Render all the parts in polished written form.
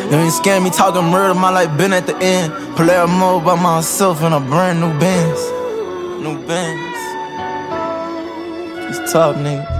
You ain't scared me talking murder, my life been at the end. Player mode by myself in a brand new Benz. New Benz. It's tough, nigga.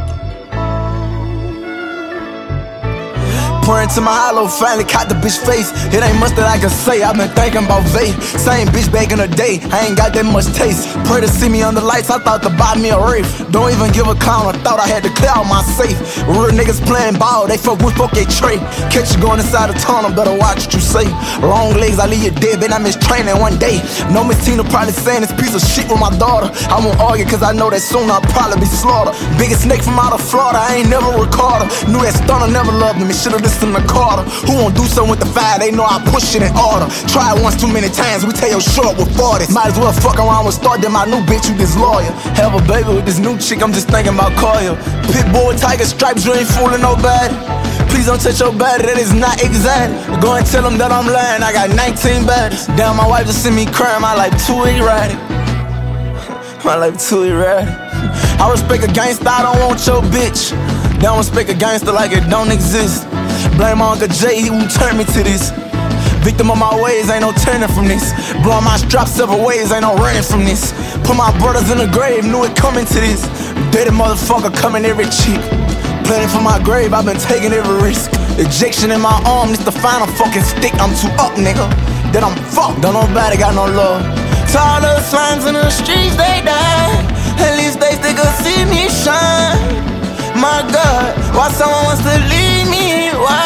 Pouring to my hollow, finally caught the bitch face. It ain't much that I can say, I've been thinking about vape. Same bitch back in the day, I ain't got that much taste. Pray to see me on the lights, I thought to buy me a Wraith. Don't even give a clown, I thought I had to clear out my safe. Real niggas playing ball, they fuck with fuck they trade. Catch you going inside the tunnel, better watch what you say. Long legs, I leave you dead, bet I miss training one day. No Miss Tina probably saying this piece of shit with my daughter. I won't argue cause I know that soon I'll probably be slaughtered. Biggest snake from out of Florida, I ain't never recorded. Knew that stunner never loved me, should've listened to Carter. Who won't do something with the fire? They know I push it in order. Try it once too many times, we tell you short with 40s. Might as well fuck around with start, then my new bitch, you this lawyer. Have a baby with this new chick, I'm just thinking about Koya. Pitbull, tiger stripes, you ain't fooling nobody. Please don't touch your body, that is not exact. Go and tell them that I'm lying, I got 19 baddies. Damn, my wife just sent me crying, my life too erratic. My life too erratic. I respect a gangster, I don't want your bitch. They don't respect a gangster like it don't exist. Blame my Uncle Jay, he won't turn me to this. Victim of my ways, ain't no turning from this. Blowing my strap several ways, ain't no running from this. Put my brothers in the grave, knew it coming to this. Dirty motherfucker coming every cheek. Planning for my grave, I've been taking every risk. Ejection in my arm, this the final fucking stick. I'm too up, nigga, then I'm fucked. Don't nobody got no love. To all those slimes in the streets, they die. At least they still could see me shine. My God, why someone wants to leave me? Why?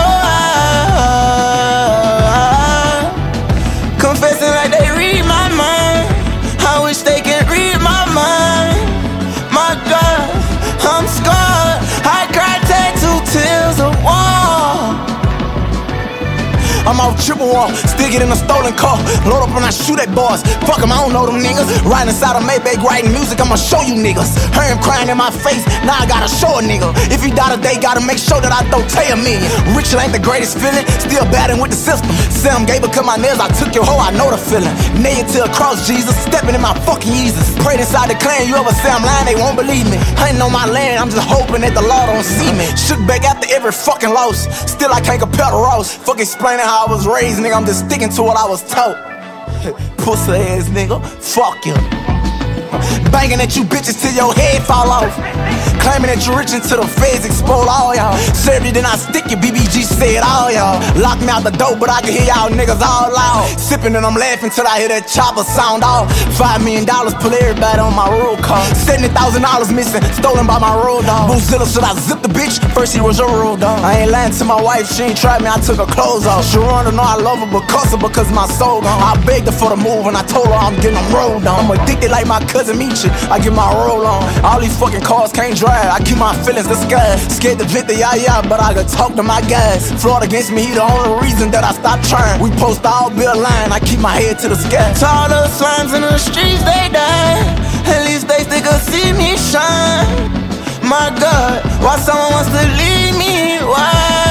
Confessing like they read my mind. I wish they can read my mind. My God, I'm scarred. I cried tattoo tears of war. I'm off triple wall, still get in a stolen car. Load up and I shoot at bars. Fuck 'em, I don't know them niggas. Riding inside a Maybach, writing music, I'ma show you niggas. Heard him crying in my face, now I gotta show a nigga. If he die today, gotta make sure that I don't tell a million. Rich ain't the greatest feeling, still battling with the system. Say I'm gay because my nails, I took your hoe, I know the feeling. Nailed to a cross, Jesus, stepping in my fucking Jesus. Prayed inside the clan, you ever say I'm lying, they won't believe me. I ain't on my land, I'm just hoping that the law don't see me. Shook back after every fucking loss, still I can't compare to Ross. Fuck explaining how I was raised, nigga, I'm just sticking to what I was taught. Pussy ass nigga, fuck you. Banging at you bitches till your head fall off. Claiming that you're rich until the feds explode all y'all. Serve you, then I stick you, BBG said all y'all. Lock me out the door, but I can hear y'all niggas all loud. Sipping and I'm laughing till I hear that chopper sound off. $5 million, put everybody on my roll call. $70,000 missing, stolen by my road dog. Boozilla, should I zip the bitch? First he was your road dog. I ain't lying to my wife, she ain't tried me, I took her clothes off. Sharonda know I love her because my soul gone. I begged her for the move and I told her I'm getting them rolled on. I'm addicted like my cousin Meechie, I get my roll on. All these fucking cars can't drive, I keep my feelings disguised. Scared to vent the yah-yah, but I could talk to my guys. Flawed against me, he the only reason that I stopped trying. We post all be a line, I keep my head to the sky. To all those slimes in the streets, they die. At least they still could see me shine. My God, why someone wants to leave me? Why?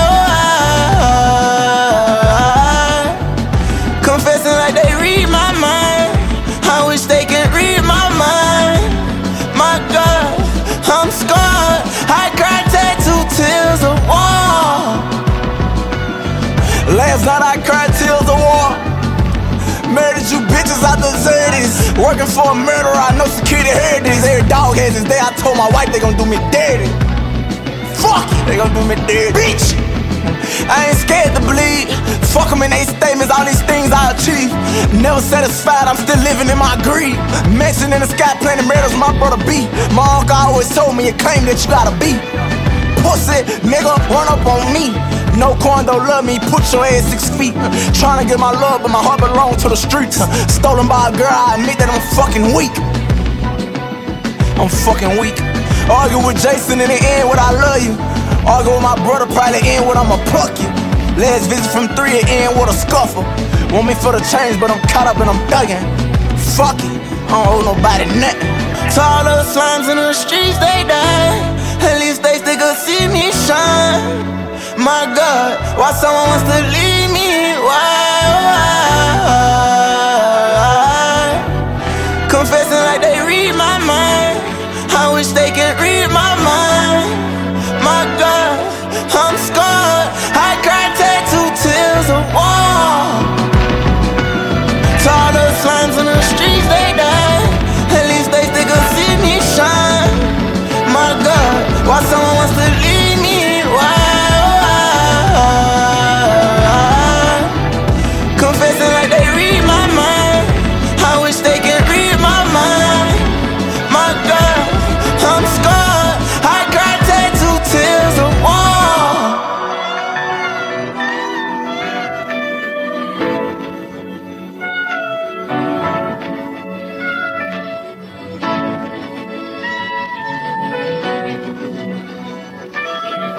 Confessing like they read my mind. I wish they can read my mind. My God, I'm scarred. I cried tattoo tears of war. Last night I cried tears of war. Murdered you bitches out the 30s. Working for a murderer, I know security heard this. Every dog has his day, I told my wife they gon' do me dirty. Fuck it, they gon' do me dirty. Bitch, I ain't scared to bleed. Fuck 'em in they statements, all these things I achieve. Never satisfied, I'm still living in my greed. Mansion in the sky, planning murders, my brother B. My uncle always told me, you claim that you gotta be. Pussy, nigga, run up on me. No coin don't love me, put your ass 6 feet. Tryna get my love, but my heart belong to the streets. Stolen by a girl, I admit that I'm fucking weak. I'm fucking weak. Argue with Jason in the end, what I love you. Argue with my brother, probably end what I'ma pluck you. Last visit from 3 to end with a scuffle. Want me for the change, but I'm caught up and I'm thugging. Fuck it, I don't owe nobody nothing. To all those slimes in the streets, they die. At least they still could see me shine. My God, why someone wants to leave me? Why?